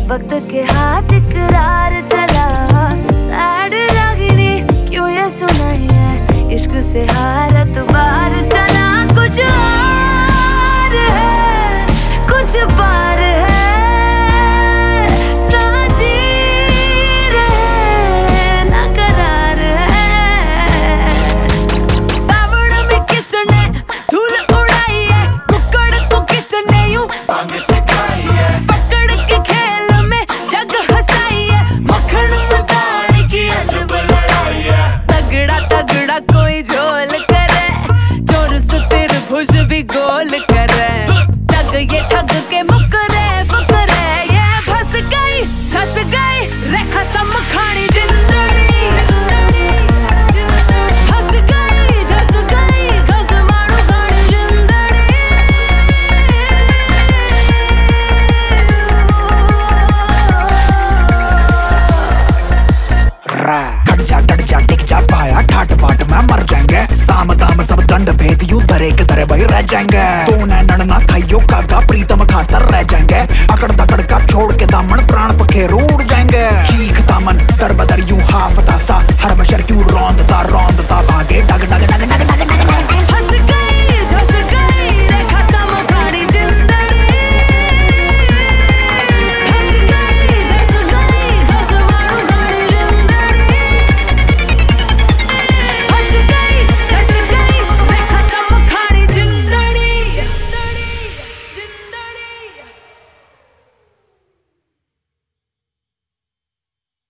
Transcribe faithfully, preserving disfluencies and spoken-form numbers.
वक्त के हाथ इकरार चला, सैड रागिनी क्यों ये सुनाई है, इश्क से हारत बार चला। कुछ और है, कुछ पार है, ना जी रहे ना करार है। सावण में किसने धूल उड़ाई है, कुकड़ को किसने यूं बांग सिखाई है, पकड़ के खेल में जग हंसाई है, मक्खन मदानी की अजब लड़ाई है। तगड़ा तगड़ा कोई झोल करे, चोर से त्रिभुज भी गोल करे, जग ये ठग के मुकरे फुकरे, ये फंस गई फंस गई रेखा सम खानी जिंदड़ी, फंस गई फंस गई खस मारू खानी जिंदड़ी। कट जा डट जा टिक जा पाया ठाट बाट में मर जाएंगे, साम दाम सब दंड भेद यू धरे के धरे भाई रह जाएंगे। तो न नड़ना खाइयो कागा प्रीतम खातर रह जाएंगे, अकड़ दकड़ का छोड़ के दामन प्राण पखेरु उड़ जाएंगे। चीख दामन दर बदर यूं हाफता सा, हर बशर क्यों रौंदता रौंदता भागे